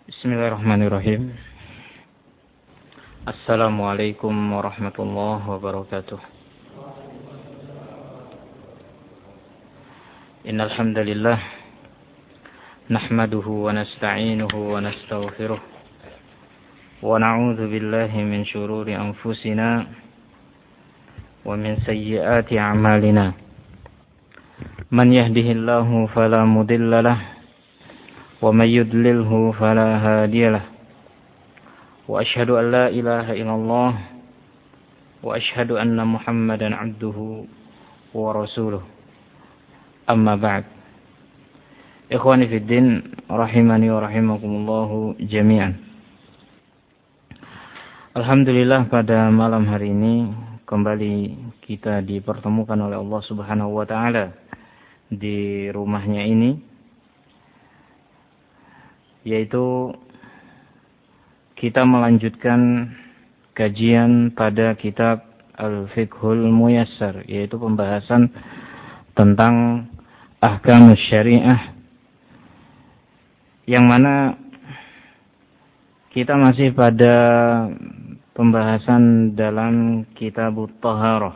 Bismillahirrahmanirrahim. Assalamualaikum warahmatullahi wabarakatuh. Innal hamdalillah nahmaduhu wa nasta'inuhu wa nastaghfiruh wa na'udzu billahi min shururi anfusina wa min sayyiati a'malina. Man yahdihillahu fala mudilla lahu wa may yudlilhu fala hadiya lahu. Wa asyhadu an la ilaha illallah wa asyhadu anna Muhammadan abduhu wa rasuluh. Amma ba'd. Ikhwani fid din, rahimani wa rahimakumullah jami'an. Alhamdulillah, pada malam hari ini kembali kita dipertemukan oleh Allah Subhanahu wa taala di rumahnya ini, yaitu kita melanjutkan kajian pada kitab Al-Fiqhul Muyassar, yaitu pembahasan tentang ahkamus syariah, yang mana kita masih pada pembahasan dalam kitabut Thaharah.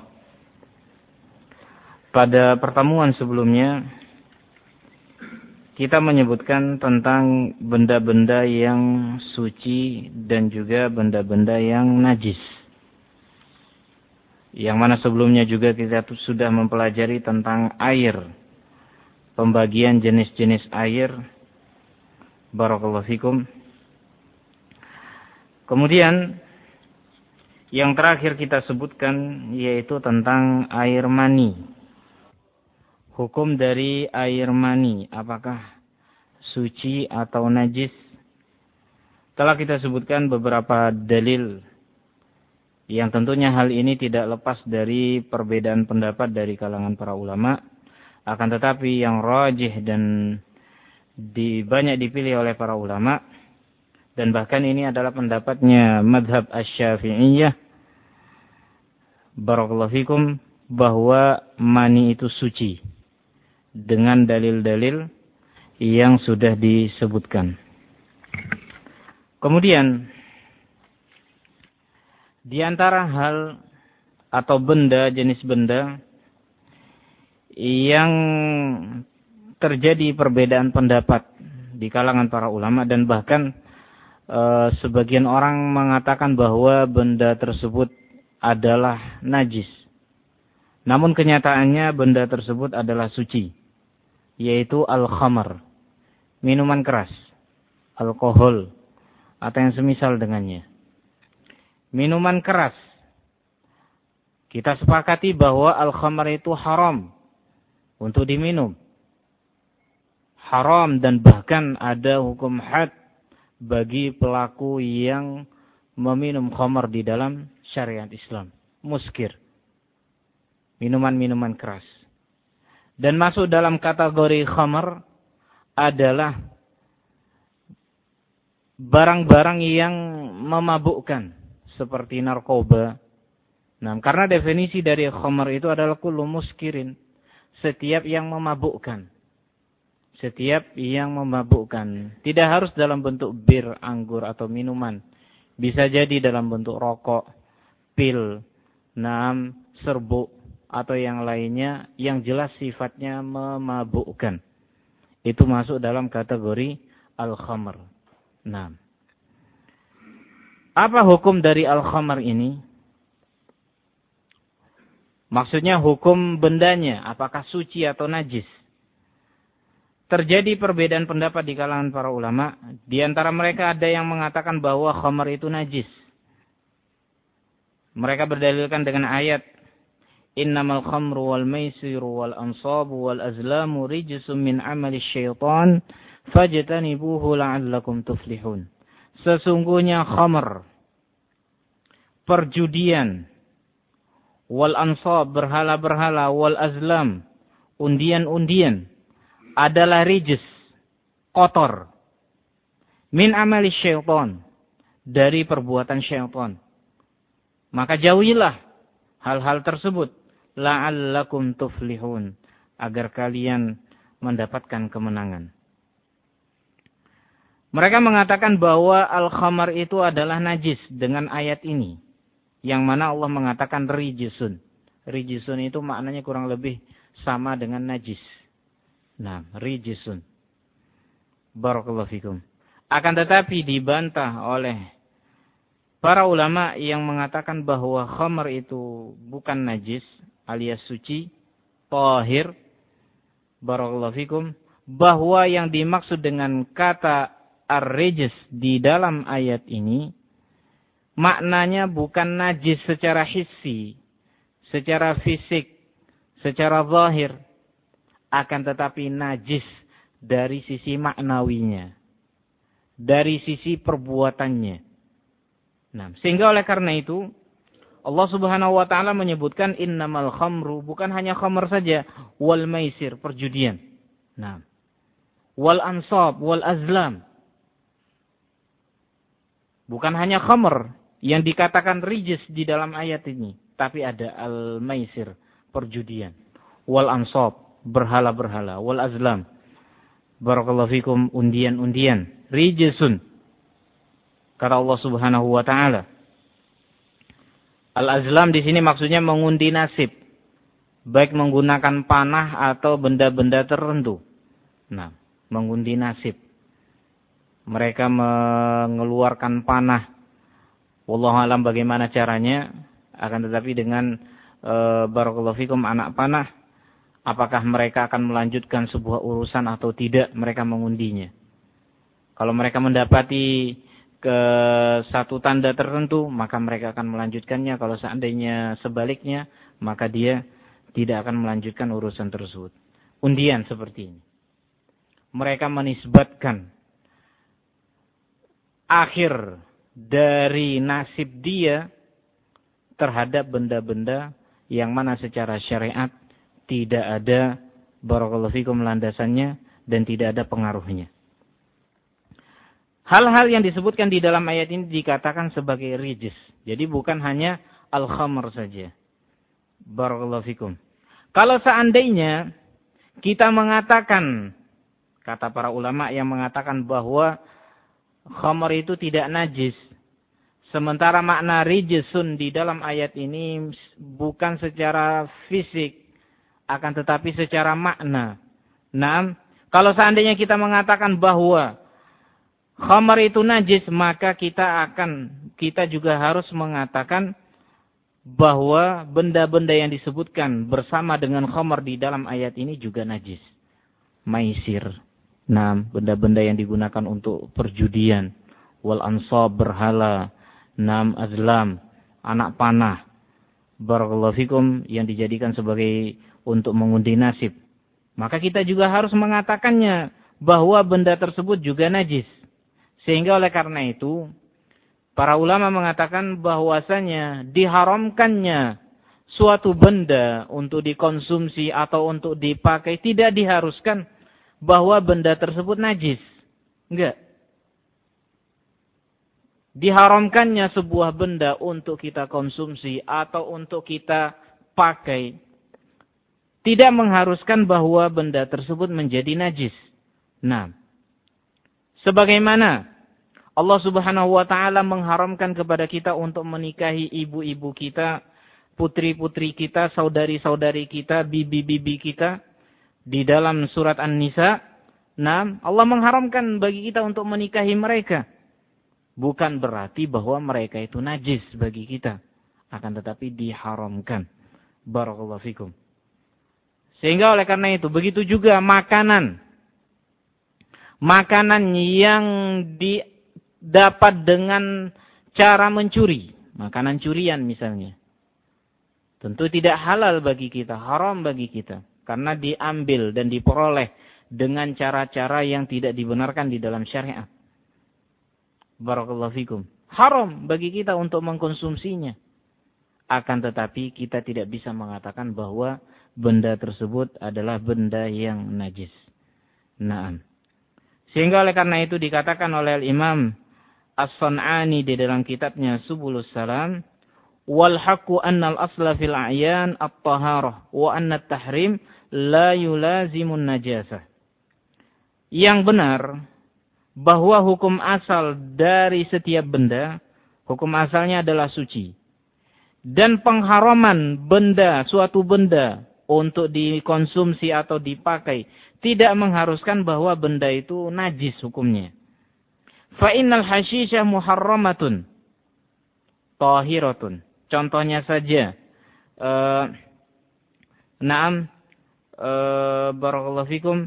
Pada pertemuan sebelumnya kita menyebutkan tentang benda-benda yang suci dan juga benda-benda yang najis. Yang mana sebelumnya juga kita sudah mempelajari tentang air, pembagian jenis-jenis air. Barakallahu fikum. Kemudian yang terakhir kita sebutkan yaitu tentang air mani. Hukum dari air mani, apakah suci atau najis? Telah kita sebutkan beberapa dalil yang tentunya hal ini tidak lepas dari perbedaan pendapat dari kalangan para ulama. Akan tetapi yang rajih dan banyak dipilih oleh para ulama, dan bahkan ini adalah pendapatnya madhab asy-Syafi'iyah, barakallahu fikum, bahwa mani itu suci dengan dalil-dalil yang sudah disebutkan. Kemudian di antara hal atau benda, jenis benda yang terjadi perbedaan pendapat di kalangan para ulama, dan bahkan sebagian orang mengatakan bahwa benda tersebut adalah najis, namun kenyataannya benda tersebut adalah suci, yaitu al-khamar, minuman keras, alkohol, atau yang semisal dengannya. Minuman keras, kita sepakati bahwa al-khamar itu haram untuk diminum. Haram, dan bahkan ada hukum had bagi pelaku yang meminum khamar di dalam syariat Islam. Muskir, minuman-minuman keras. Dan masuk dalam kategori khamar adalah barang-barang yang memabukkan, seperti narkoba. Nah, karena definisi dari khamar itu adalah kullu muskirin, setiap yang memabukkan. Setiap yang memabukkan. Tidak harus dalam bentuk bir, anggur, atau minuman. Bisa jadi dalam bentuk rokok, pil, serbuk, atau yang lainnya yang jelas sifatnya memabukkan. Itu masuk dalam kategori al-khamar. Nah, apa hukum dari al-khamar ini? Maksudnya hukum bendanya, apakah suci atau najis? Terjadi perbedaan pendapat di kalangan para ulama. Di antara mereka ada yang mengatakan bahwa khamar itu najis. Mereka berdalilkan dengan ayat, innamal khamru wal maisiru wal ansabu wal azlamu rijsum min amali syaitan fajtanibuhu la'allakum tuflihun. Sesungguhnya khamr, perjudian, wal ansab, berhala-berhala, wal azlam, undian-undian, adalah rijs, kotor, min amali syaitan, dari perbuatan syaitan. Maka jauhilah hal-hal tersebut, la'allakum tuflihun, agar kalian mendapatkan kemenangan. Mereka mengatakan bahwa al-khamar itu adalah najis dengan ayat ini. Yang mana Allah mengatakan rijisun. Rijisun itu maknanya kurang lebih sama dengan najis. Nah, rijisun. Barakallahu fikum. Akan tetapi dibantah oleh para ulama yang mengatakan bahwa khamar itu bukan najis alias suci, tahir. Barakallahu fikum. Bahwa yang dimaksud dengan kata ar-rijs di dalam ayat ini maknanya bukan najis secara hissi, secara fisik, secara zahir, akan tetapi najis dari sisi maknawinya, dari sisi perbuatannya. Nah, sehingga oleh karena itu Allah Subhanahu wa taala menyebutkan innamal khamru, bukan hanya khamr saja, wal maisir, perjudian. Nah, wal ansab, wal azlam. Bukan hanya khamr yang dikatakan rijis di dalam ayat ini, tapi ada al-maisir, perjudian, wal ansab, berhala-berhala, wal azlam. Barakallahu fikum, undian-undian, rijisun. Kata Allah Subhanahu wa taala. Al-azlam di sini maksudnya mengundi nasib, baik menggunakan panah atau benda-benda tertentu. Nah, mengundi nasib. Mereka mengeluarkan panah. Wallahu alam bagaimana caranya. Akan tetapi dengan barakallahu fikum anak panah, apakah mereka akan melanjutkan sebuah urusan atau tidak, mereka mengundinya. Kalau mereka mendapati ke satu tanda tertentu, maka mereka akan melanjutkannya. Kalau seandainya sebaliknya, maka dia tidak akan melanjutkan urusan tersebut. Undian seperti ini. Mereka menisbatkan akhir dari nasib dia terhadap benda-benda yang mana secara syariat tidak ada barakallahu fikum landasannya dan tidak ada pengaruhnya. Hal-hal yang disebutkan di dalam ayat ini dikatakan sebagai rijis. Jadi bukan hanya al-khamr saja. Barakallahu fikum. Kalau seandainya kita mengatakan, kata para ulama yang mengatakan bahwa khamr itu tidak najis, sementara makna rijisun di dalam ayat ini bukan secara fisik, akan tetapi secara makna. Nah, kalau seandainya kita mengatakan bahwa khamr itu najis, maka kita juga harus mengatakan bahwa benda-benda yang disebutkan bersama dengan khamr di dalam ayat ini juga najis. Maisir. Nah, benda-benda yang digunakan untuk perjudian, wal ansab, berhala, nam azlam, anak panah, barakallahu fikum, yang dijadikan sebagai untuk mengundi nasib. Maka kita juga harus mengatakannya bahwa benda tersebut juga najis. Sehingga oleh karena itu, para ulama mengatakan bahwasanya diharamkannya suatu benda untuk dikonsumsi atau untuk dipakai tidak diharuskan bahwa benda tersebut najis. Enggak. Diharamkannya sebuah benda untuk kita konsumsi atau untuk kita pakai tidak mengharuskan bahwa benda tersebut menjadi najis. Nah, sebagaimana Allah Subhanahu wa taala mengharamkan kepada kita untuk menikahi ibu-ibu kita, putri-putri kita, saudari-saudari kita, bibi-bibi kita di dalam surat An-Nisa. Nah, Allah mengharamkan bagi kita untuk menikahi mereka. Bukan berarti bahwa mereka itu najis bagi kita, akan tetapi diharamkan. Barakallahu fikum. Sehingga oleh karena itu, begitu juga makanan. Makanan yang didapat dengan cara mencuri. Makanan curian misalnya. Tentu tidak halal bagi kita, haram bagi kita. Karena diambil dan diperoleh dengan cara-cara yang tidak dibenarkan di dalam syariat. Barakallahu fikum. Haram bagi kita untuk mengkonsumsinya. Akan tetapi kita tidak bisa mengatakan bahwa benda tersebut adalah benda yang najis. Naam. Sehingga oleh karena itu dikatakan oleh Imam As-San'ani di dalam kitabnya Subulus Salam, wal haqqu anna al-asla fil a'yan at-taharah wa anna at-tahrim la yulazimun najasah. Yang benar bahwa hukum asal dari setiap benda, hukum asalnya adalah suci. Dan pengharaman benda, suatu benda untuk dikonsumsi atau dipakai tidak mengharuskan bahwa benda itu najis hukumnya. Fa innal hasyisha muharramatun tahiratun. Contohnya saja, barakallahu fikum,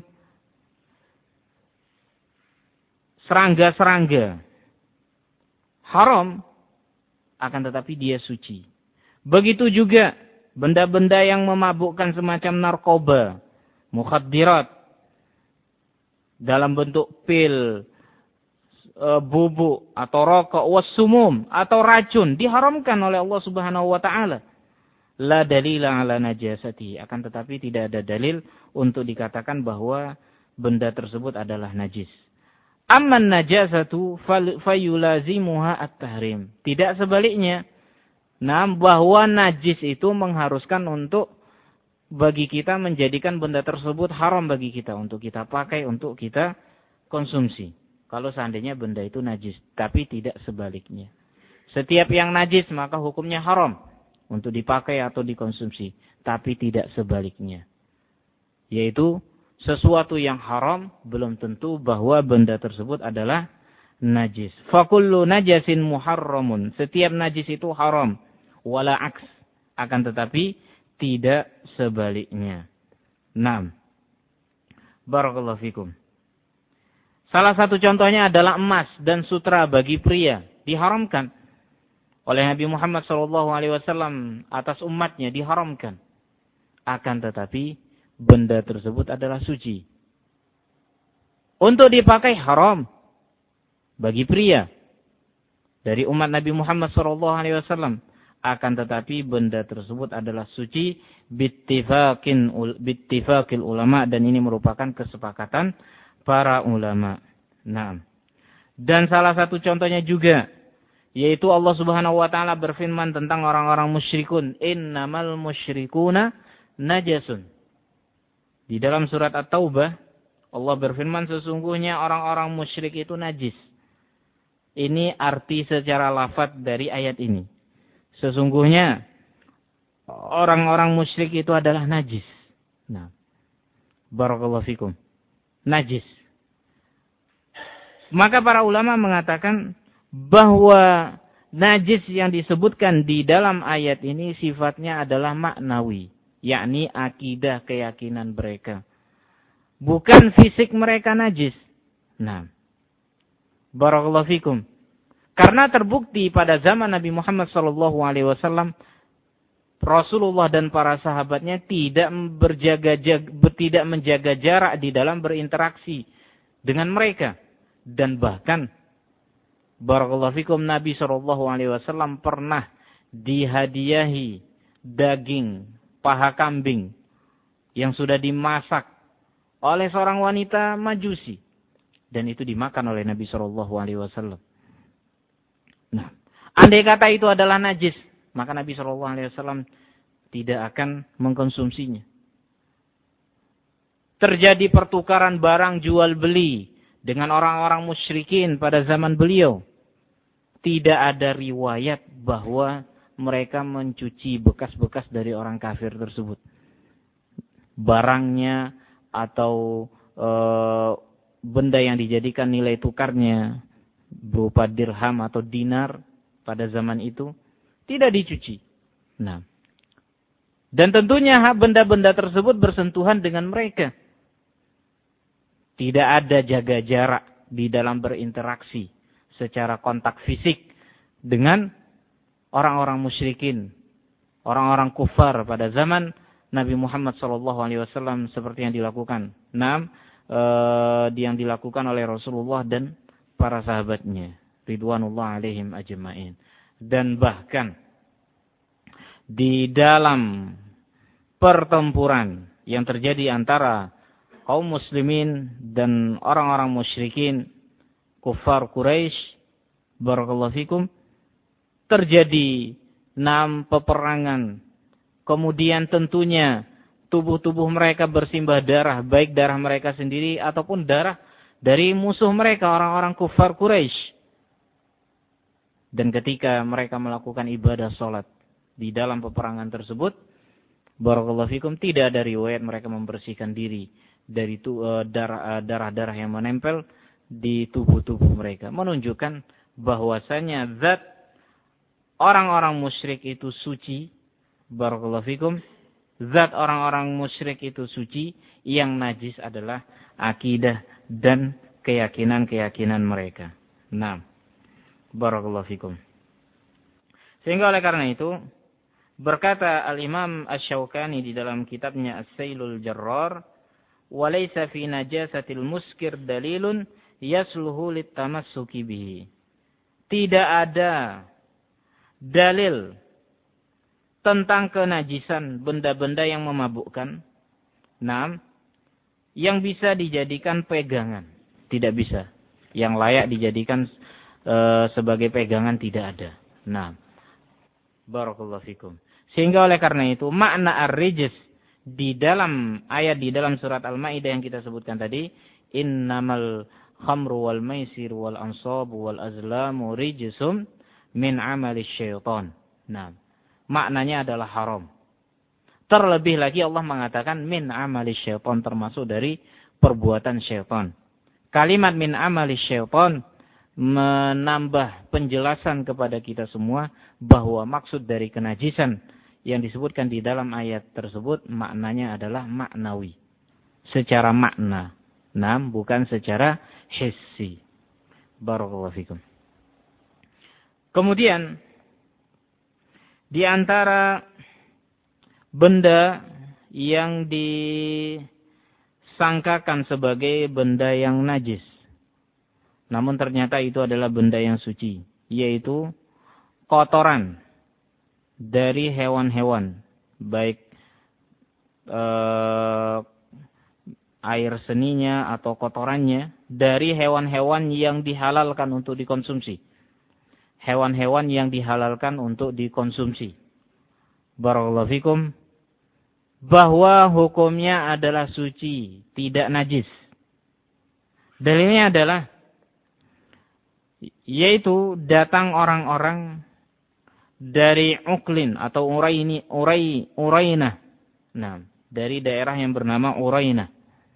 serangga-serangga haram, akan tetapi dia suci. Begitu juga benda-benda yang memabukkan semacam narkoba, mukhaddirat, dalam bentuk pil, bubuk atau rokok, wassumum atau racun, diharamkan oleh Allah Subhanahu wa taala. La dalila ala najasati, akan tetapi tidak ada dalil untuk dikatakan bahwa benda tersebut adalah najis. Amman najasatu fayulazimuha at-tahrim. Tidak sebaliknya. Nah, bahwa najis itu mengharuskan untuk bagi kita menjadikan benda tersebut haram bagi kita untuk kita pakai, untuk kita konsumsi. Kalau seandainya benda itu najis, tapi tidak sebaliknya. Setiap yang najis maka hukumnya haram untuk dipakai atau dikonsumsi, tapi tidak sebaliknya. Yaitu sesuatu yang haram belum tentu bahwa benda tersebut adalah najis. Fakullu najasin muharramun. Setiap najis itu haram. Wala aks. Akan tetapi tidak sebaliknya. Naam. Barakallahu fikum. Salah satu contohnya adalah emas dan sutra bagi pria. Diharamkan oleh Nabi Muhammad SAW atas umatnya, diharamkan. Akan tetapi benda tersebut adalah suci. Untuk dipakai haram bagi pria dari umat Nabi Muhammad SAW. Akan tetapi benda tersebut adalah suci bittifaqil ulama, dan ini merupakan kesepakatan para ulama. Nah, dan salah satu contohnya juga yaitu Allah Subhanahu wa taala berfirman tentang orang-orang musyrikun, innamal musyrikuna najasun. Di dalam surat At-Taubah Allah berfirman sesungguhnya orang-orang musyrik itu najis. Ini arti secara lafadz dari ayat ini. Sesungguhnya orang-orang musyrik itu adalah najis. Nah, barakallahu fikum. Najis. Maka para ulama mengatakan bahwa najis yang disebutkan di dalam ayat ini sifatnya adalah maknawi, yakni akidah, keyakinan mereka. Bukan fisik mereka najis. Nah, barakallahu fikum. Karena terbukti pada zaman Nabi Muhammad SAW, Rasulullah dan para sahabatnya tidak menjaga jarak di dalam berinteraksi dengan mereka. Dan bahkan, barakallahu fikum, Nabi SAW pernah dihadiahi daging paha kambing yang sudah dimasak oleh seorang wanita Majusi. Dan itu dimakan oleh Nabi SAW. Nah, andai kata itu adalah najis, maka Nabi SAW tidak akan mengkonsumsinya. Terjadi pertukaran barang jual beli dengan orang-orang musyrikin pada zaman beliau. Tidak ada riwayat bahwa mereka mencuci bekas-bekas dari orang kafir tersebut. Barangnya atau benda yang dijadikan nilai tukarnya berupa dirham atau dinar pada zaman itu tidak dicuci. Nah, dan tentunya benda-benda tersebut bersentuhan dengan mereka. Tidak ada jaga jarak di dalam berinteraksi secara kontak fisik dengan orang-orang musyrikin, orang-orang kufar pada zaman Nabi Muhammad SAW seperti yang dilakukan. Yang dilakukan oleh Rasulullah dan para sahabatnya, ridwanullah alaihim ajma'in. Dan bahkan di dalam pertempuran yang terjadi antara kaum muslimin dan orang-orang musyrikin kufar Quraisy, barakallahu fikum, terjadi 6 peperangan. Kemudian tentunya tubuh-tubuh mereka bersimbah darah, baik darah mereka sendiri ataupun darah dari musuh mereka, orang-orang kufar Quraisy. Dan ketika mereka melakukan ibadah salat di dalam peperangan tersebut, barakallahu fikum, tidak ada riwayat mereka membersihkan diri dari darah-darah yang menempel di tubuh-tubuh mereka, menunjukkan bahwasanya zat orang-orang musyrik itu suci. Barakallahu fikum, zat orang-orang musyrik itu suci, yang najis adalah akidah dan keyakinan-keyakinan mereka. Nah, barakallahu fikum. Sehingga oleh karena itu, berkata Al-Imam Asy-Syaukani di dalam kitabnya As-Sailul Jarrar, "Wa laysa fi najasatil muskir dalilun yasluhu litamassuki bihi." Tidak ada dalil tentang kenajisan benda-benda yang memabukkan, yang bisa dijadikan pegangan. Tidak bisa. Yang layak dijadikan sebagai pegangan tidak ada. Barakallahu fikum. Sehingga oleh karena itu makna ar-rijs di dalam ayat di dalam surat Al-Maidah yang kita sebutkan tadi, innamal khamru wal maisir wal ansabu wal azlamu rijsum min amali syaitan. Maknanya adalah haram. Terlebih lagi Allah mengatakan min amali syaitan, termasuk dari perbuatan syaitan. Kalimat min amali syaitan menambah penjelasan kepada kita semua bahwa maksud dari kenajisan yang disebutkan di dalam ayat tersebut maknanya adalah maknawi. Secara makna. Bukan secara hissi. Barakallahu fikum. Kemudian di antara benda yang disangkakan sebagai benda yang najis, namun ternyata itu adalah benda yang suci, yaitu kotoran dari hewan-hewan, baik air seninya atau kotorannya dari hewan-hewan yang dihalalkan untuk dikonsumsi. Hewan-hewan yang dihalalkan untuk dikonsumsi. Barakallahu fikum. Bahwa hukumnya adalah suci, tidak najis. Dalilnya adalah, yaitu datang orang-orang dari Uklin atau Urainah. Dari daerah yang bernama Urainah.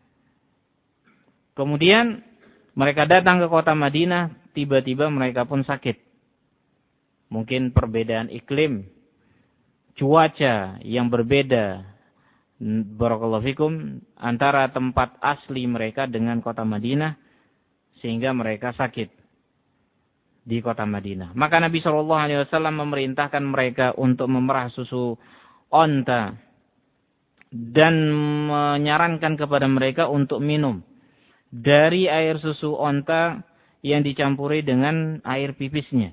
Kemudian mereka datang ke kota Madinah, tiba-tiba mereka pun sakit. Mungkin perbedaan iklim, cuaca yang berbeda, barakallahu fikum, antara tempat asli mereka dengan kota Madinah, sehingga mereka sakit di kota Madinah. Maka Nabi SAW memerintahkan mereka untuk memerah susu onta dan menyarankan kepada mereka untuk minum dari air susu onta yang dicampuri dengan air pipisnya.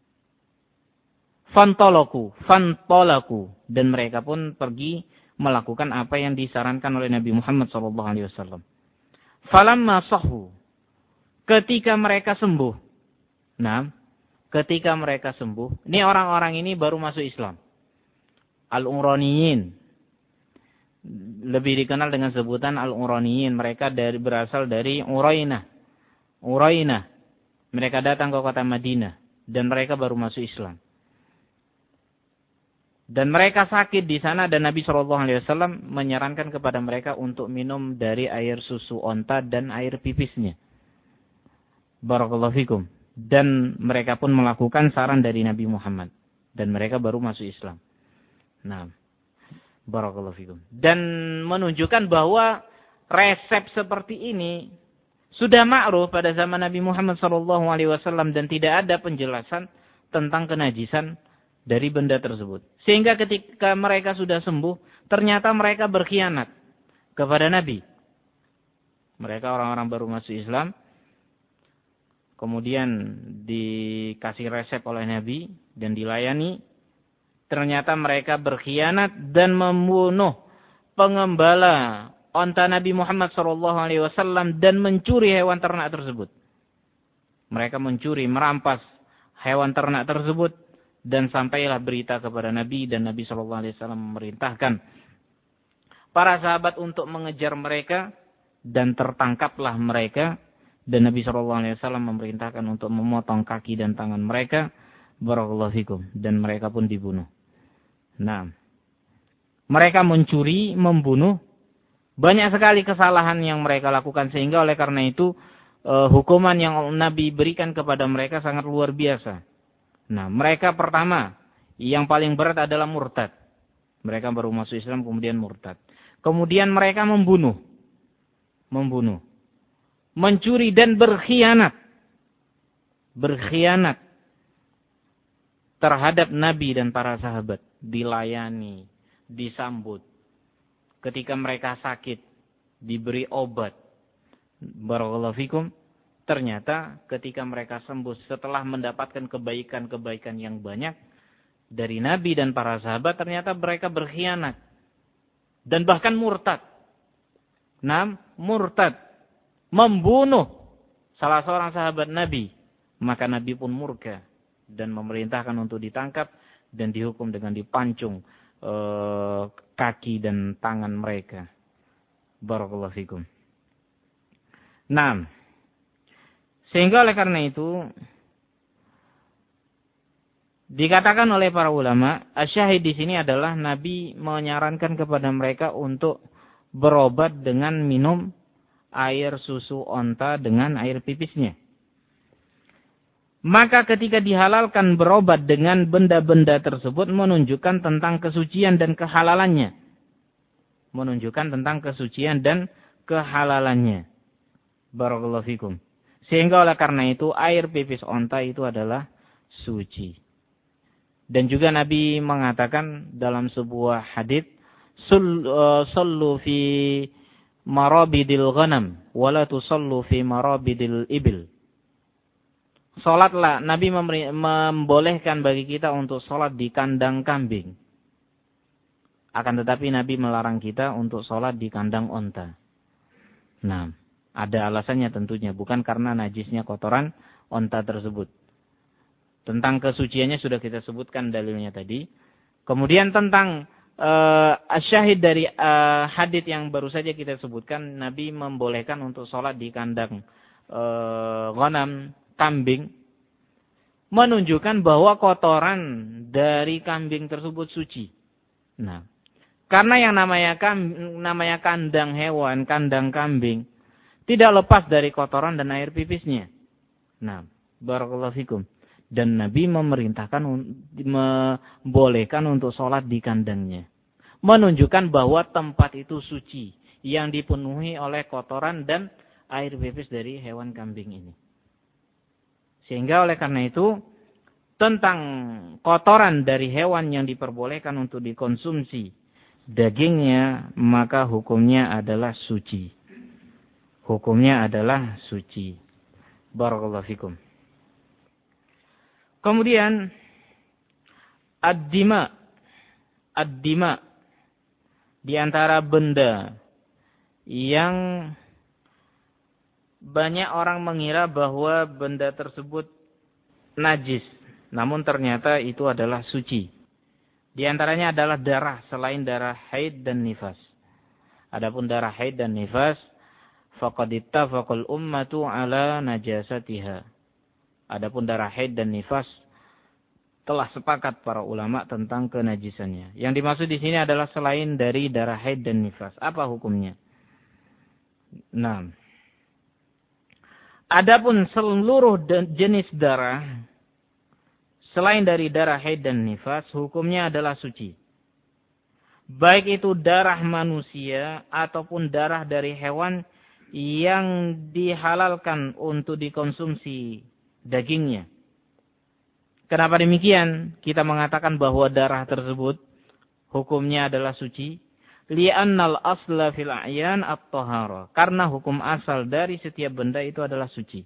Fantolaku, dan mereka pun pergi melakukan apa yang disarankan oleh Nabi Muhammad SAW. Falamma sahhu, ketika mereka sembuh. Ketika mereka sembuh, ini orang-orang ini baru masuk Islam. Al-Uraniyin, lebih dikenal dengan sebutan Al-Uraniyin. Mereka berasal dari Urainah. Mereka datang ke kota Madinah dan mereka baru masuk Islam. Dan mereka sakit di sana dan Nabi SAW menyarankan kepada mereka untuk minum dari air susu onta dan air pipisnya. Barakallahu fikum. Dan mereka pun melakukan saran dari Nabi Muhammad. Dan mereka baru masuk Islam. Barakallahu fikum. Dan menunjukkan bahwa resep seperti ini sudah ma'ruf pada zaman Nabi Muhammad SAW dan tidak ada penjelasan tentang kenajisan dari benda tersebut. Sehingga ketika mereka sudah sembuh, ternyata mereka berkhianat kepada Nabi. Mereka orang-orang baru masuk Islam, kemudian dikasih resep oleh Nabi dan dilayani. Ternyata mereka berkhianat dan membunuh pengembala onta Nabi Muhammad SAW dan mencuri hewan ternak tersebut. Mereka mencuri, merampas hewan ternak tersebut. Dan sampailah berita kepada Nabi dan Nabi SAW memerintahkan para sahabat untuk mengejar mereka dan tertangkaplah mereka Dan Nabi SAW memerintahkan untuk memotong kaki dan tangan mereka. Barakallahu fikum. Dan mereka pun dibunuh. Nah, mereka mencuri, membunuh. Banyak sekali kesalahan yang mereka lakukan. Sehingga oleh karena itu, hukuman yang Nabi berikan kepada mereka sangat luar biasa. Nah, mereka pertama, yang paling berat adalah murtad. Mereka baru masuk Islam, kemudian murtad. Kemudian mereka membunuh. Mencuri dan berkhianat. Berkhianat terhadap Nabi dan para sahabat. Dilayani, disambut. Ketika mereka sakit, diberi obat. Barakallahu fikum. Ternyata ketika mereka sembuh setelah mendapatkan kebaikan-kebaikan yang banyak dari Nabi dan para sahabat, ternyata mereka berkhianat. Dan bahkan murtad. Murtad. Membunuh salah seorang sahabat Nabi. Maka Nabi pun murka dan memerintahkan untuk ditangkap dan dihukum dengan dipancung kaki dan tangan mereka. Barakallahu fikum. Nah, sehingga oleh karena itu dikatakan oleh para ulama, asyahid di sini adalah Nabi menyarankan kepada mereka untuk berobat dengan minum air susu onta dengan air pipisnya. Maka ketika dihalalkan berobat dengan benda-benda tersebut menunjukkan tentang kesucian dan kehalalannya. Barakallahu fikum. Sehingga oleh karena itu air pipis onta itu adalah suci. Dan juga Nabi mengatakan dalam sebuah hadits, sallu fi marabidil ghanam wala tusallu fi marabidil ibil. Salatlah, Nabi membolehkan bagi kita untuk salat di kandang kambing. Akan tetapi Nabi melarang kita untuk salat di kandang onta. Nah, ada alasannya tentunya, bukan karena najisnya kotoran onta tersebut. Tentang kesuciannya sudah kita sebutkan dalilnya tadi. Kemudian tentang syahid dari hadits yang baru saja kita sebutkan, Nabi membolehkan untuk sholat di kandang ghanam, kambing, menunjukkan bahwa kotoran dari kambing tersebut suci. Nah, karena yang namanya kandang hewan, kandang kambing, tidak lepas dari kotoran dan air pipisnya. Nah, barakallahu fikum. Dan Nabi membolehkan untuk sholat di kandangnya. Menunjukkan bahwa tempat itu suci. Yang dipenuhi oleh kotoran dan air pipis dari hewan kambing ini. Sehingga oleh karena itu, tentang kotoran dari hewan yang diperbolehkan untuk dikonsumsi dagingnya, maka hukumnya adalah suci. Barakallahu fikum. Kemudian ad-dima di antara benda yang banyak orang mengira bahwa benda tersebut najis, namun ternyata itu adalah suci. Di antaranya adalah darah selain darah haid dan nifas. Adapun darah haid dan nifas, faqad ittafaqal ummatu ala najasatiha. Adapun darah haid dan nifas telah sepakat para ulama tentang kenajisannya. Yang dimaksud di sini adalah selain dari darah haid dan nifas. Apa hukumnya? Nah, adapun seluruh jenis darah selain dari darah haid dan nifas, hukumnya adalah suci. Baik itu darah manusia ataupun darah dari hewan yang dihalalkan untuk dikonsumsi dagingnya. Kenapa demikian? Kita mengatakan bahwa darah tersebut hukumnya adalah suci. Li'annal asla fil a'yan at-tahara. Karena hukum asal dari setiap benda itu adalah suci.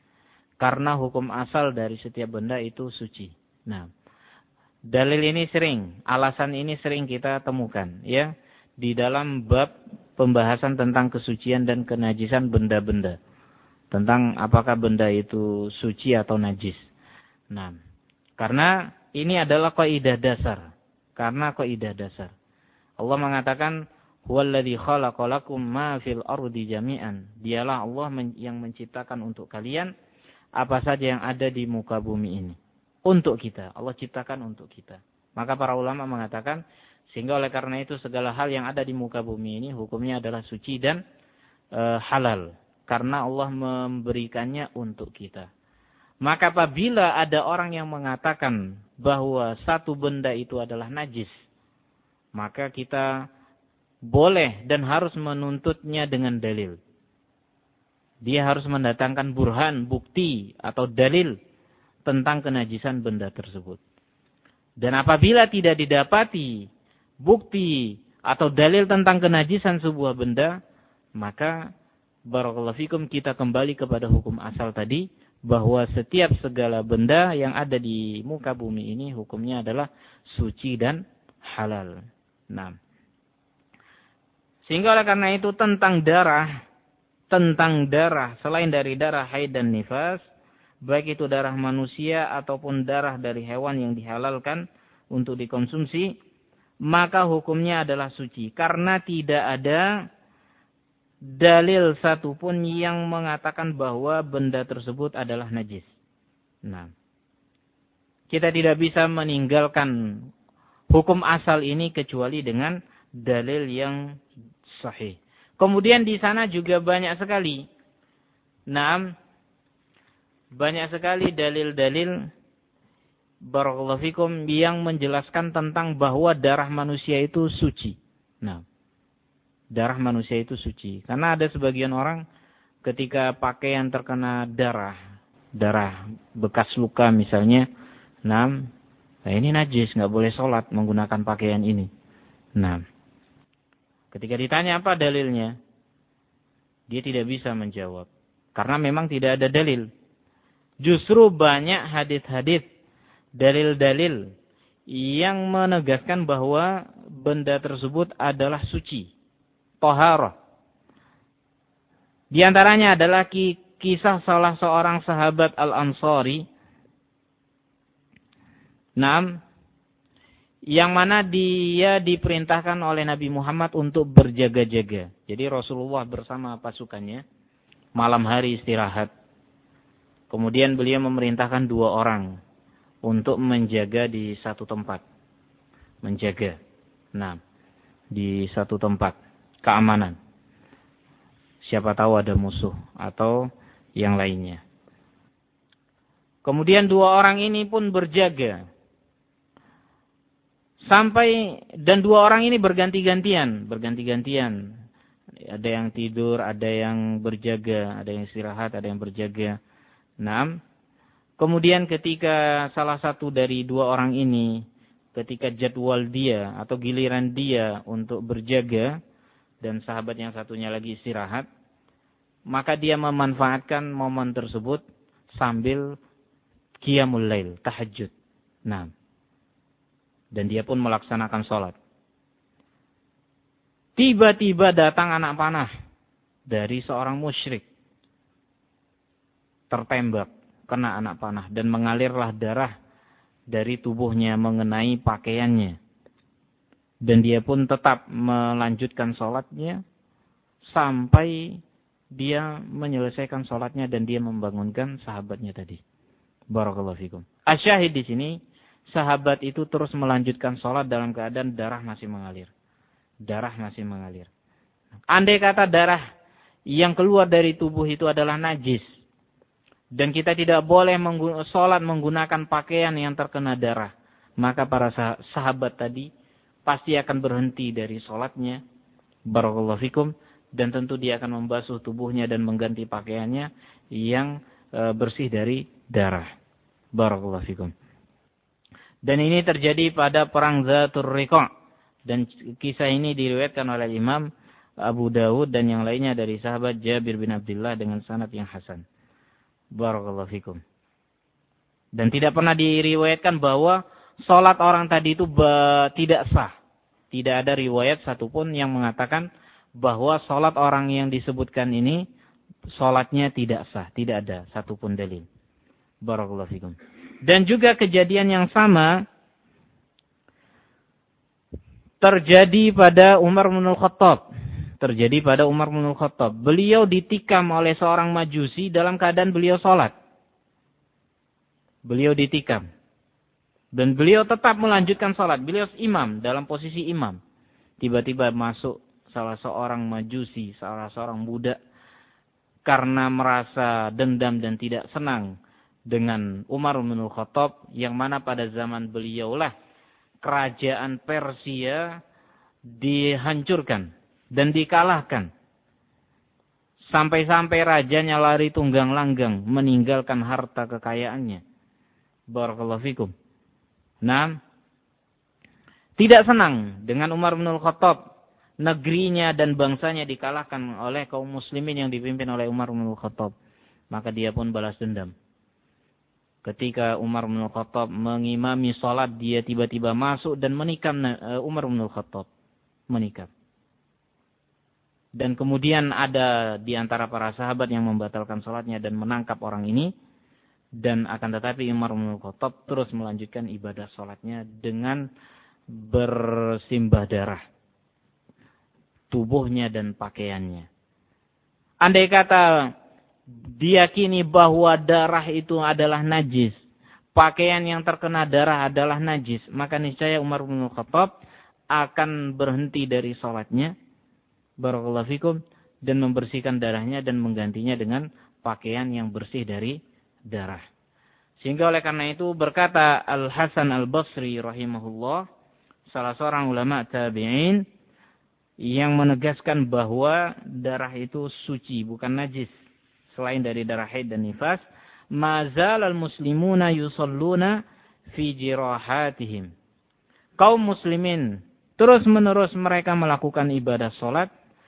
Nah, dalil ini alasan ini sering kita temukan ya di dalam bab pembahasan tentang kesucian dan kenajisan benda-benda. Tentang apakah benda itu suci atau najis. Nah, karena ini adalah kaidah dasar. Allah mengatakan Huwallazi khalaqa lakum ma fil ardi jami'an. Dialah Allah yang menciptakan untuk kalian apa saja yang ada di muka bumi ini. Untuk kita. Allah ciptakan untuk kita. Maka para ulama mengatakan, sehingga oleh karena itu segala hal yang ada di muka bumi ini hukumnya adalah suci dan halal. Karena Allah memberikannya untuk kita. Maka apabila ada orang yang mengatakan bahwa satu benda itu adalah najis, maka kita boleh dan harus menuntutnya dengan dalil. Dia harus mendatangkan burhan, bukti atau dalil tentang kenajisan benda tersebut. Dan apabila tidak didapati bukti atau dalil tentang kenajisan sebuah benda, maka barakallahu fikum kita kembali kepada hukum asal tadi, bahwa setiap segala benda yang ada di muka bumi ini hukumnya adalah suci dan halal. Nah, sehingga oleh karena itu tentang darah selain dari darah haid dan nifas, baik itu darah manusia ataupun darah dari hewan yang dihalalkan untuk dikonsumsi, maka hukumnya adalah suci karena tidak ada dalil satupun yang mengatakan bahwa benda tersebut adalah najis. Nah, kita tidak bisa meninggalkan hukum asal ini kecuali dengan dalil yang sahih. Kemudian di sana juga banyak sekali dalil-dalil barakallahu fikum yang menjelaskan tentang bahwa darah manusia itu suci. Nah, darah manusia itu suci. Karena ada sebagian orang ketika pakaian terkena darah bekas luka misalnya, nah ini najis, nggak boleh sholat menggunakan pakaian ini. Nah, ketika ditanya apa dalilnya, dia tidak bisa menjawab. Karena memang tidak ada dalil. Justru banyak hadis-hadis, dalil-dalil yang menegaskan bahwa benda tersebut adalah suci. Taharah. Di antaranya adalah kisah salah seorang sahabat Al-Ansari. Yang mana dia diperintahkan oleh Nabi Muhammad untuk berjaga-jaga. Jadi Rasulullah bersama pasukannya malam hari istirahat. Kemudian beliau memerintahkan 2 orang untuk menjaga di satu tempat. Menjaga. Nah, di satu tempat. Keamanan. Siapa tahu ada musuh atau yang lainnya. Kemudian 2 orang ini pun berjaga. Dan 2 orang ini berganti-gantian. Ada yang tidur, ada yang berjaga, ada yang istirahat, ada yang berjaga. Nah, kemudian ketika salah satu dari 2 orang ini, ketika jadwal dia atau giliran dia untuk berjaga, dan sahabat yang satunya lagi istirahat, maka dia memanfaatkan momen tersebut sambil qiyamul lail, tahajud. Nah, dan dia pun melaksanakan sholat. Tiba-tiba datang anak panah dari seorang musyrik. Tertembak, kena anak panah, dan mengalirlah darah dari tubuhnya mengenai pakaiannya. Dan dia pun tetap melanjutkan sholatnya sampai dia menyelesaikan sholatnya dan dia membangunkan sahabatnya tadi. Barakallahu fikum. Asyahid di sini, sahabat itu terus melanjutkan sholat dalam keadaan darah masih mengalir. Darah masih mengalir. Andai kata darah yang keluar dari tubuh itu adalah najis, dan kita tidak boleh sholat menggunakan pakaian yang terkena darah, maka para sahabat tadi pasti akan berhenti dari sholatnya. Barakallahu fikum. Dan tentu dia akan membasuh tubuhnya dan mengganti pakaiannya yang bersih dari darah. Barakallahu fikum. Dan ini terjadi pada perang Zatul Riqa'. Dan kisah ini diriwayatkan oleh Imam Abu Dawud dan yang lainnya dari sahabat Jabir bin Abdullah dengan sanad yang hasan. Barakallahu fikum. Dan tidak pernah diriwayatkan bahwa sholat orang tadi itu tidak sah. Tidak ada riwayat satupun yang mengatakan bahwa sholat orang yang disebutkan ini sholatnya tidak sah. Tidak ada satupun dalil. Barakallahu fikum. Dan juga kejadian yang sama terjadi pada Umar bin Khattab. Terjadi pada Umar bin Khattab. Beliau ditikam oleh seorang Majusi dalam keadaan beliau sholat. Beliau ditikam. Dan beliau tetap melanjutkan sholat. Beliau imam, dalam posisi imam. Tiba-tiba masuk salah seorang Majusi, salah seorang budak. Karena merasa dendam dan tidak senang dengan Umar bin Khattab. Yang mana pada zaman beliaulah kerajaan Persia dihancurkan dan dikalahkan. Sampai-sampai rajanya lari tunggang langgang meninggalkan harta kekayaannya. Barakallahu fikum. Nah, tidak senang dengan Umar bin Khattab. Negerinya dan bangsanya dikalahkan oleh kaum muslimin yang dipimpin oleh Umar bin Khattab. Maka dia pun balas dendam. Ketika Umar bin Khattab mengimami salat, dia tiba-tiba masuk dan menikam Umar bin Khattab. Menikam. Dan kemudian ada di antara para sahabat yang membatalkan salatnya dan menangkap orang ini. Dan akan tetapi Umar bin Khattab terus melanjutkan ibadah salatnya dengan bersimbah darah tubuhnya dan pakaiannya. Andai kata diyakini bahwa darah itu adalah najis, pakaian yang terkena darah adalah najis, maka niscaya Umar bin Khattab akan berhenti dari salatnya, barakallahu fikum, dan membersihkan darahnya dan menggantinya dengan pakaian yang bersih dari darah. Sehingga oleh karena itu berkata Al-Hasan Al-Basri rahimahullah, salah seorang ulama tabi'in, yang menegaskan bahwa darah itu suci, bukan najis. Selain dari darah haid dan nifas, mazal al-muslimuna yusalluna fi jirahatihim. Kaum muslimin terus-menerus mereka melakukan ibadah salat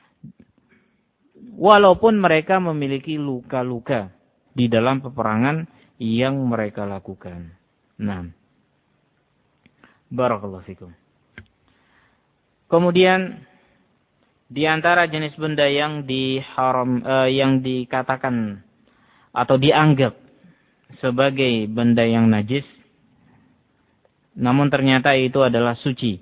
walaupun mereka memiliki luka-luka di dalam peperangan yang mereka lakukan. Nah, barakallahu fikum. Kemudian di antara jenis benda yang yang dikatakan atau dianggap sebagai benda yang najis, namun ternyata itu adalah suci,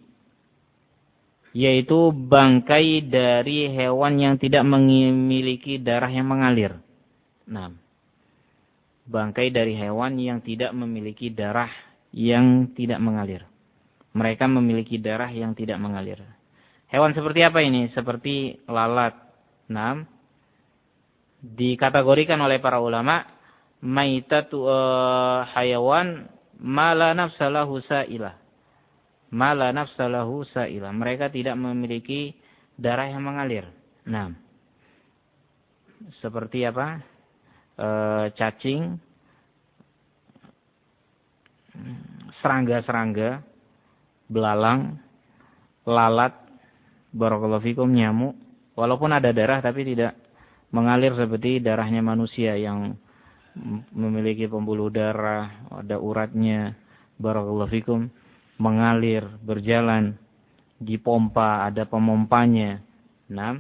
yaitu bangkai dari hewan yang tidak memiliki darah yang mengalir. Nah, bangkai dari hewan yang tidak memiliki darah yang tidak mengalir. Mereka memiliki darah yang tidak mengalir. Hewan seperti apa ini? Seperti lalat. Nah, dikategorikan oleh para ulama maitatu hayawan mala nafsalahu sa'ilah. Mala nafsalahu sa'ilah. Mereka tidak memiliki darah yang mengalir. Nah, seperti apa? Cacing, serangga-serangga, belalang, lalat, barakallahu fikum, nyamuk, walaupun ada darah tapi tidak mengalir seperti darahnya manusia yang memiliki pembuluh darah, ada uratnya, barakallahu fikum, mengalir, berjalan, dipompa, ada pemompanya. Nah,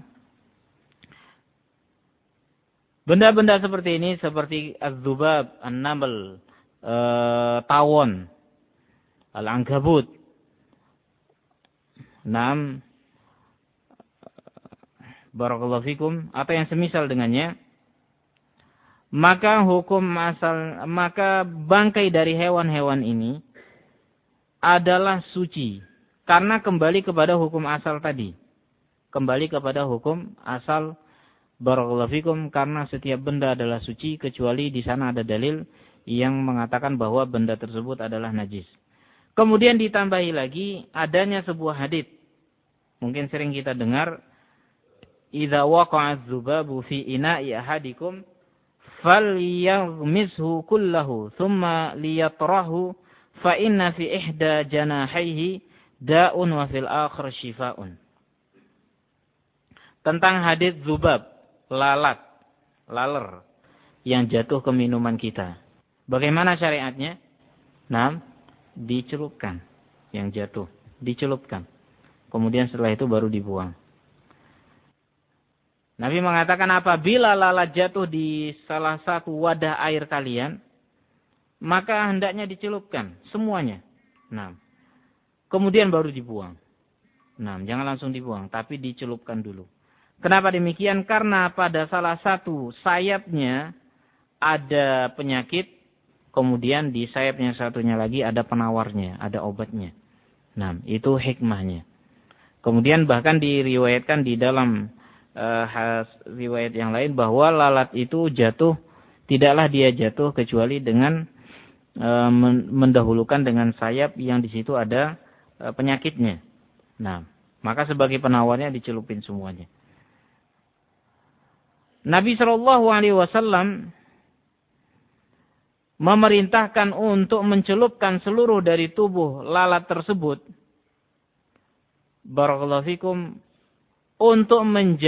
benda-benda seperti ini seperti az-zubab, an-naml, tawon, al-ankabut. Nah, barakallahu fikum, atau yang semisal dengannya, maka maka bangkai dari hewan-hewan ini adalah suci karena kembali kepada hukum asal tadi. Kembali kepada hukum asal, barakallahu fikum, karena setiap benda adalah suci kecuali di sana ada dalil yang mengatakan bahwa benda tersebut adalah najis. Kemudian ditambahi lagi adanya sebuah hadits. Mungkin sering kita dengar, idza waqa'a adz-dzubabu fi ina'i ahadikum falyaghmishu kullahu thumma liyatrahu fa inna fi ihda janahaihi da'un wa fil akhir shifaa'un. Tentang hadits dzubab, laler yang jatuh ke minuman kita. Bagaimana syariatnya? Nah, dicelupkan yang jatuh, dicelupkan. Kemudian setelah itu baru dibuang. Nabi mengatakan apabila lalat jatuh di salah satu wadah air kalian, maka hendaknya dicelupkan semuanya. Nah, kemudian baru dibuang. Nah, jangan langsung dibuang, tapi dicelupkan dulu. Kenapa demikian? Karena pada salah satu sayapnya ada penyakit, kemudian di sayapnya satunya lagi ada penawarnya, ada obatnya. Nah, itu hikmahnya. Kemudian bahkan diriwayatkan di dalam riwayat yang lain bahwa lalat itu jatuh, tidaklah dia jatuh kecuali dengan mendahulukan dengan sayap yang di situ ada penyakitnya. Nah, maka sebagai penawarnya dicelupin semuanya. Nabi Shallallahu Alaihi Wasallam memerintahkan untuk mencelupkan seluruh dari tubuh lalat tersebut. Barakallahu fikum, untuk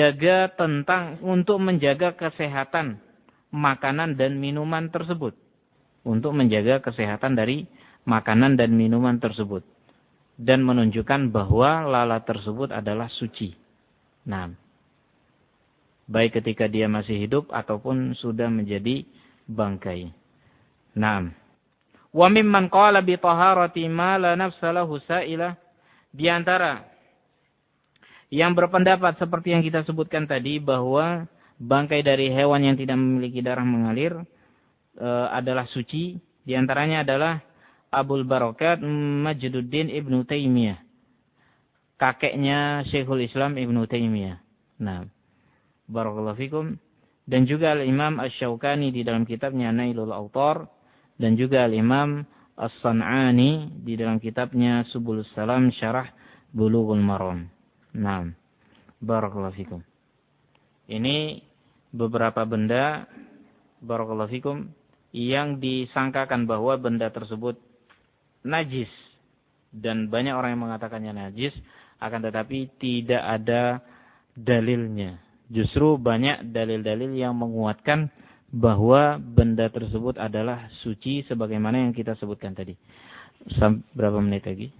menjaga kesehatan makanan dan minuman tersebut. Untuk menjaga kesehatan dari makanan dan minuman tersebut. Dan menunjukkan bahwa lalat tersebut adalah suci. Nah, baik ketika dia masih hidup ataupun sudah menjadi bangkai. Nah, wa mimman qala bi taharati ma la nafsa lahu sa'ilah, di antara yang berpendapat seperti yang kita sebutkan tadi bahwa bangkai dari hewan yang tidak memiliki darah mengalir adalah suci. Di antaranya adalah Abul Barakat Majduddin Ibnu Taimiyah, kakeknya Syekhul Islam Ibnu Taimiyah. Nah, barakallahu fikum. Dan juga Al-Imam Asy-Syaukani di dalam kitabnya Nailul Awtar, dan juga Al-Imam As-San'ani di dalam kitabnya Subulus Salam Syarah Bulughul Maram. Nah, barakallahu fikum. Ini beberapa benda, barakallahu fikum, yang disangkakan bahwa benda tersebut najis. Dan banyak orang yang mengatakannya najis, akan tetapi tidak ada dalilnya. Justru banyak dalil-dalil yang menguatkan bahwa benda tersebut adalah suci sebagaimana yang kita sebutkan tadi. Berapa menit lagi?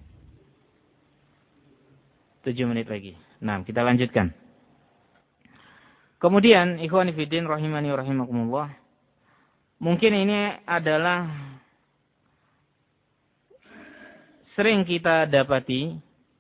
7 menit lagi. Nah, kita lanjutkan. Kemudian, ikhwani fiddin rahimani wa rahimakumullah. Mungkin ini adalah sering kita dapati,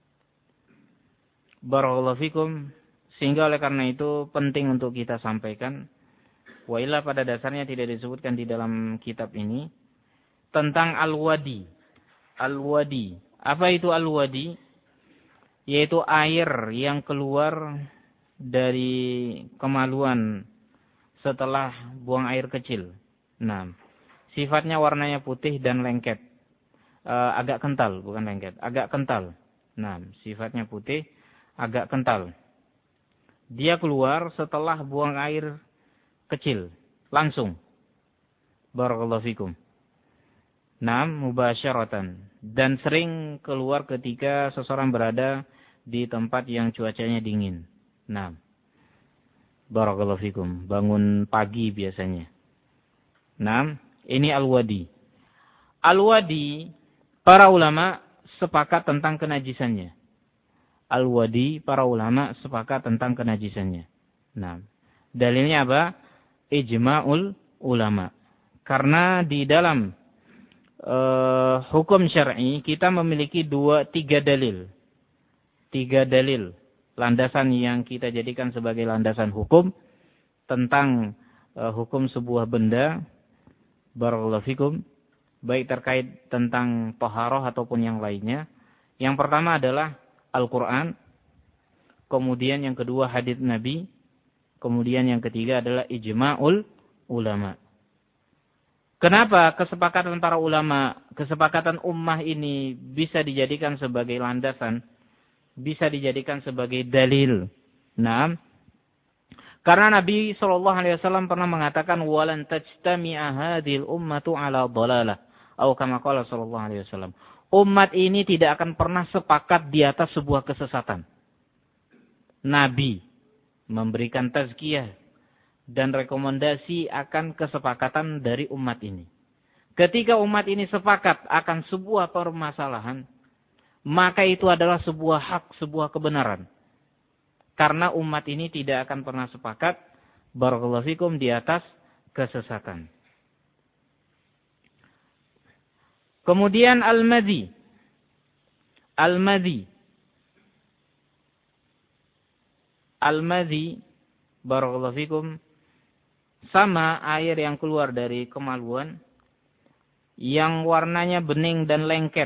barakallahu fikum, sehingga oleh karena itu penting untuk kita sampaikan. Wa illa pada dasarnya tidak disebutkan di dalam kitab ini tentang al-wadi. Al-wadi. Apa itu al-wadi? Yaitu air yang keluar dari kemaluan setelah buang air kecil. Nah, sifatnya warnanya putih dan lengket. Agak kental, bukan lengket, agak kental. Nah, sifatnya putih, agak kental. Dia keluar setelah buang air kecil, langsung. Barakallahu fikum. Nah, mubasyaratan. Dan sering keluar ketika seseorang berada di tempat yang cuacanya dingin. Nah, barakallahu fikum. Bangun pagi biasanya. Nah, ini al-wadi. Al-wadi, para ulama sepakat tentang kenajisannya. Al-wadi, para ulama sepakat tentang kenajisannya. Nah, dalilnya apa? Ijma'ul ulama. Karena di dalam hukum syar'i kita memiliki 3 dalil. 3 dalil landasan yang kita jadikan sebagai landasan hukum tentang hukum sebuah benda, barakallahu fikum, baik terkait tentang taharah ataupun yang lainnya. Yang pertama adalah Al-Qur'an, kemudian yang kedua hadits Nabi, kemudian yang ketiga adalah ijma'ul ulama. Kenapa kesepakatan para ulama, kesepakatan ummah ini bisa dijadikan sebagai landasan, bisa dijadikan sebagai dalil? Nah, karena Nabi SAW pernah mengatakan walan tajtami'a hadhil ummatu ala dhalalah, atau kama qala sallallahu alaihi wasallam. Umat ini tidak akan pernah sepakat di atas sebuah kesesatan. Nabi memberikan tazkiyah dan rekomendasi akan kesepakatan dari umat ini. Ketika umat ini sepakat akan sebuah permasalahan, maka itu adalah sebuah hak, sebuah kebenaran. Karena umat ini tidak akan pernah sepakat, barakallahu fikum, di atas kesesatan. Kemudian al-madhi. Al-madhi. al-madhi, barakallahu fikum, sama air yang keluar dari kemaluan yang warnanya bening dan lengket.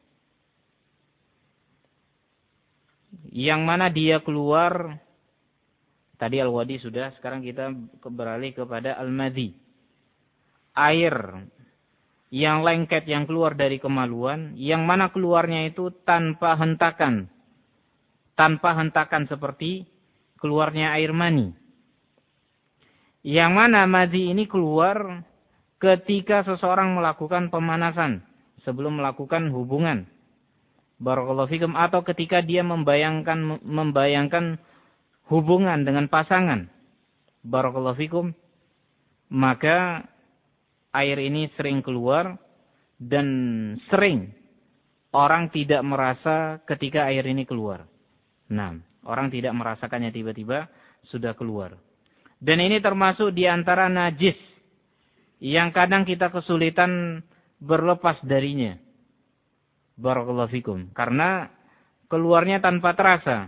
Yang mana dia keluar, tadi al-wadi sudah, sekarang kita beralih kepada al-madhi. Air yang lengket yang keluar dari kemaluan, yang mana keluarnya itu tanpa hentakan. Tanpa hentakan seperti keluarnya air mani. Yang mana madhi ini keluar ketika seseorang melakukan pemanasan sebelum melakukan hubungan. Barakallahu fikum, atau ketika dia membayangkan hubungan dengan pasangan. Barakallahu fikum, maka air ini sering keluar dan sering orang tidak merasa ketika air ini keluar. Nah, orang tidak merasakannya tiba-tiba sudah keluar. Dan ini termasuk di antara najis yang kadang kita kesulitan berlepas darinya. Barakallahu fikum. Karena keluarnya tanpa terasa.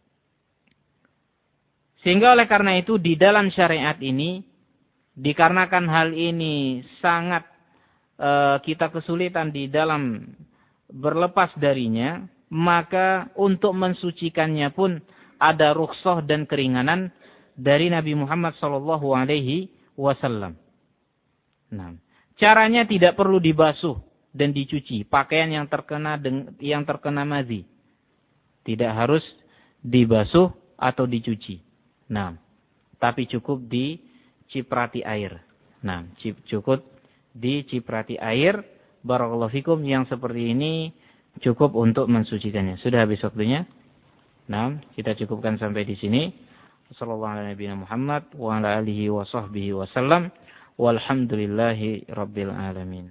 Sehingga oleh karena itu di dalam syariat ini, dikarenakan hal ini sangat kita kesulitan di dalam berlepas darinya, maka untuk mensucikannya pun ada rukhsah dan keringanan dari Nabi Muhammad SAW. Nah, caranya tidak perlu dibasuh dan dicuci pakaian yang terkena madhi. Tidak harus dibasuh atau dicuci. Nah, tapi cukup diciprati air. Nah, cukup diciprati air. Barakallahu fikum, yang seperti ini cukup untuk mensucikannya. Sudah habis waktunya. Nah, kita cukupkan sampai di sini. Sallallahu alaihi Muhammad wa ala alihi wa sahbihi wa sallam. Walhamdulillahi rabbil alamin.